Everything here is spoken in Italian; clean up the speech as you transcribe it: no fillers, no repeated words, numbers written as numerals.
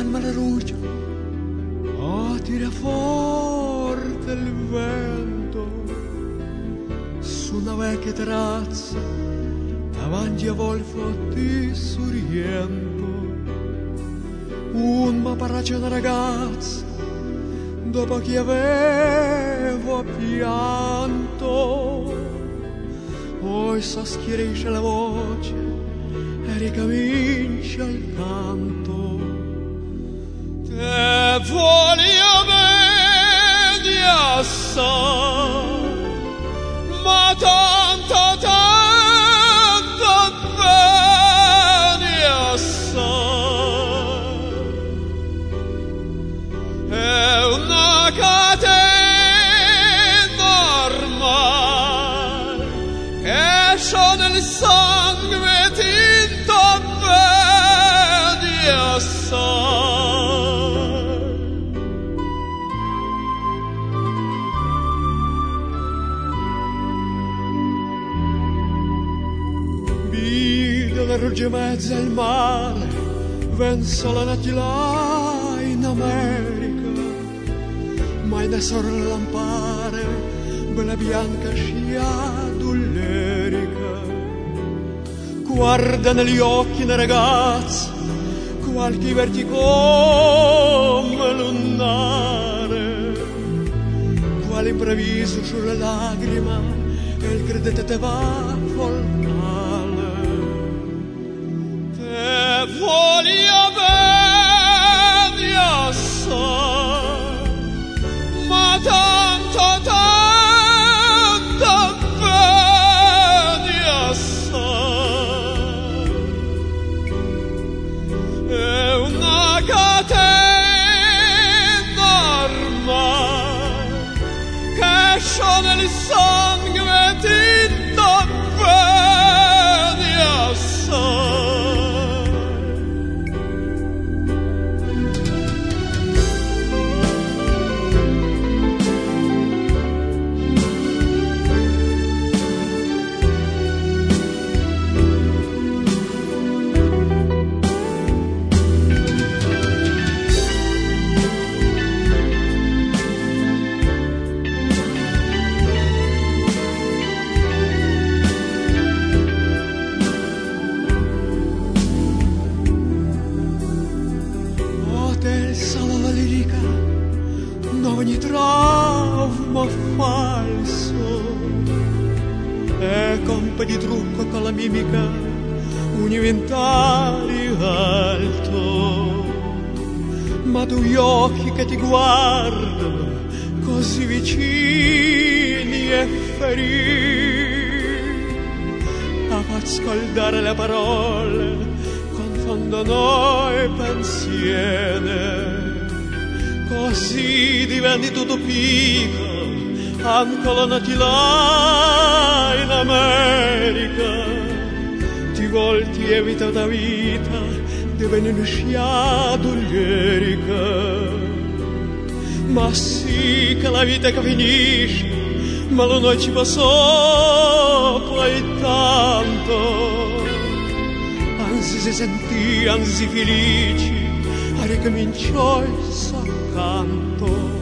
mare ruggio, tira forte il vento su una vecchia terrazza davanti a Volfo di Suriento. Un paparazzo una ragazza dopo che avevo pianto, poi s'aschierisce la voce e ricomincia il canto. Te voglio bene assai, ma tanto bene assai. È una catena ormai che c'ho nel sangue tinto bene assai. La rugge mezza al mare, venso la notte là in America, ma in sorella lampare, bella bianca scia d'ullerica. Guarda negli occhi una ragazza, qualche verticome lunare, quale improvviso sulla lagrima, e il credete te va voltare. Voglio bene assai, ma tanto bene assai. È una catena ormai che c'ho nel sangue tinto bene assai. Ogni trauma falso è colpa di trucco con la mimica, un inventario alto, ma due occhi che ti guardano così vicini e feriti a far scaldare le parole confondono i pensieri. Così diventi tutto piccolo, ancora nati là in America. Ti volti e vita da vita, diventi una scia d'ullerica. Ma sì che la vita che finisce, ma lo noi ci passò poi tanto. Anzi si sentì, anzi felici, a ricominciò il suo canto.